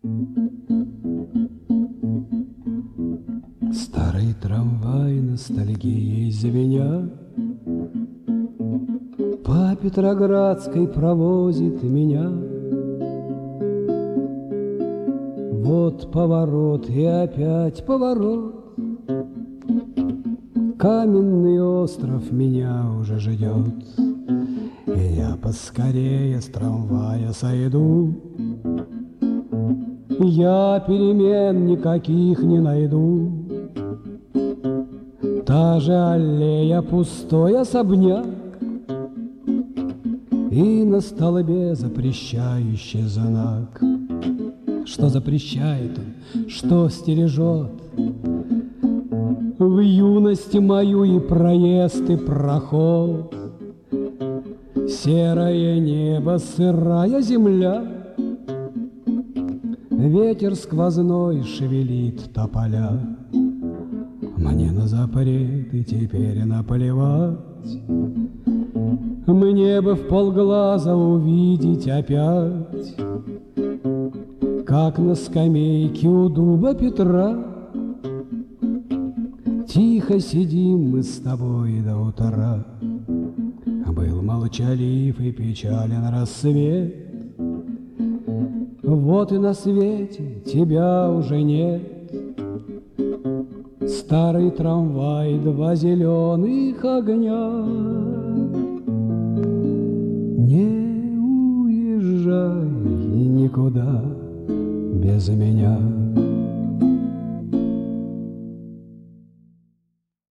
Старый трамвай ностальгией звеня по Петроградской провозит меня. Вот поворот и опять поворот, каменный остров меня уже ждет, и я поскорее с трамвая сойду. Я перемен никаких не найду, та же аллея, пустой особняк, и на столбе запрещающий знак. Что запрещает он, что стережет? В юности мою и проезд, и проход, серое небо, сырая земля, ветер сквозной шевелит тополя. Мне на запреты теперь наплевать, мне бы вполглаза увидеть опять, как на скамейке у дуба Петра тихо сидим мы с тобой до утра. Был молчалив и печален рассвет, вот и на свете тебя уже нет. Старый трамвай, два зеленых огня. Не уезжай никуда без меня.